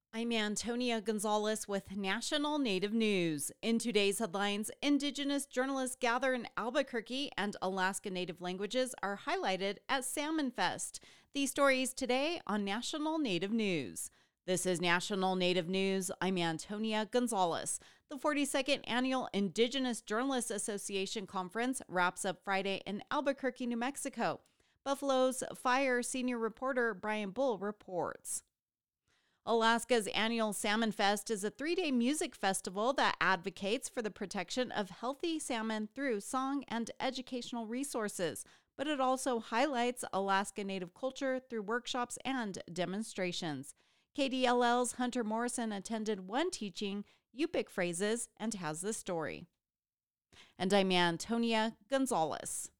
I'm Antonia Gonzalez with National Native News. In today's headlines, Indigenous journalists gather in Albuquerque and Alaska Native languages are highlighted at Salmon Fest. These stories today on National Native News. This is National Native News. I'm Antonia Gonzalez. The 42nd Annual Indigenous Journalists Association Conference wraps up Friday in Albuquerque, New Mexico. Buffalo's Fire senior reporter Brian Bull reports. Alaska's annual Salmon Fest is a 3-day music festival that advocates for the protection of healthy salmon through song and educational resources, but it also highlights Alaska Native culture through workshops and demonstrations. KDLL's Hunter Morrison attended one teaching Yupik phrases and has this story. And I'm Antonia Gonzalez.